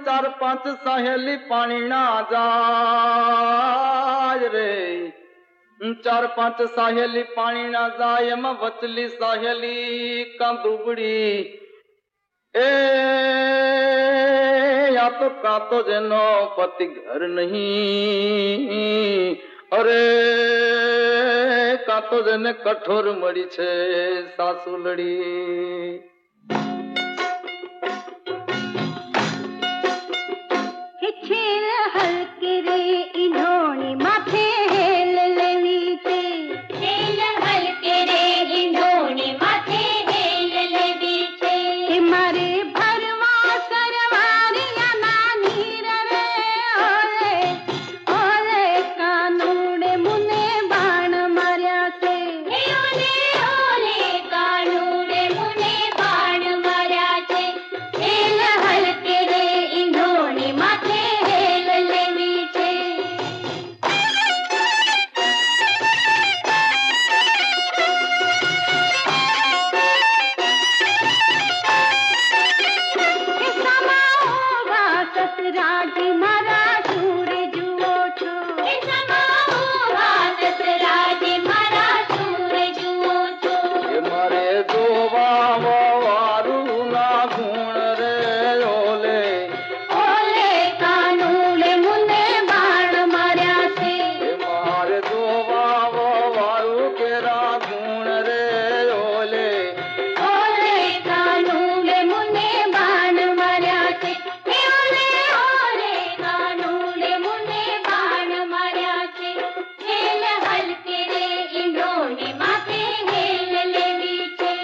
चार पांच सहेली पानी ना जाय रे, चार पांच सहेली पानी ना जाय में वचली सहेली का दुबड़ी ए या तो का तो जेनो पति घर नहीं, अरे का तो जेने कठोर मड़ी छे सासू लड़ी। छेल हल्के रे इन्होंने माथे हेल लेनी थे, छेल हल्के रे इन्होंने माथे हेल लेनी थे। मारे भरवा सरवारिया नानी रे ओले ओले कानूड़े मुने बाण मार्या से, ओले ओले कानूड़े मुने बाण मार्या से। छेल हल्के रे इन्होंने माथे हेल लेनी थे। समाओगा ससराज मारा सूरज उठो, समाओगा ससराज मारा सूरज उठो। ये मारे दोवा वारू ना गुण रे ओले ओले कानूले मुने बाण मार्या से, ये मारे दोवा वारू केरा गुण रे ओले ओले कानूले मुने बाण मार्या से। ओले ओले कानूले मुने बाण मार्या से। छेल हल्के रे इन्होंने माथे हेल लेनी थे।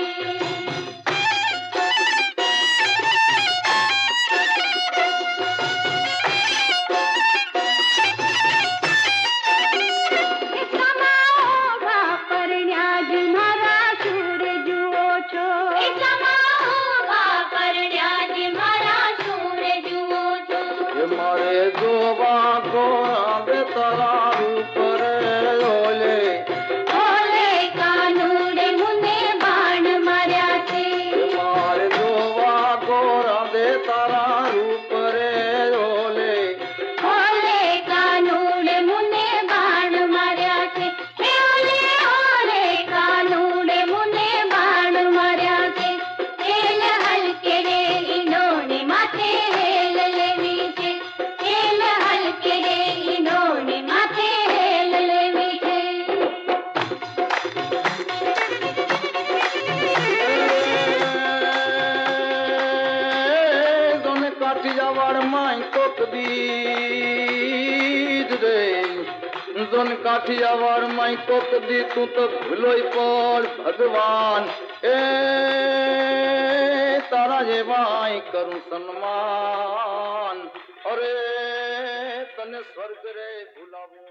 समाओगा परण्याज मारा सूरज उठो, समाओगा परण्याज मारा सूरज उठो। ये मारे दोवा गोरा बेतरा रूप रे ओले ओले कानूड़े मुने बाण मार्या से, ये मारे दोवा गोरा बेतरा रूप रे ओले ओले कानूड़े मुने बाण मार्या से। ओले ओले कानूड़े मुने बाण मार्या से। छेल हल्के रे इन्होंने माथे हेल लेनी थे, छेल हल्के रे इन्होंने माथे हेल लेनी थे। दोने काठिया वाड़ माई कोक दी रे, दोन काठिया वाड़ माई कोक दी तू तो भूलोई पर भगवान ए तारा ये माई करूं सम्मान, अरे तने स्वर्ग रे भुलावो।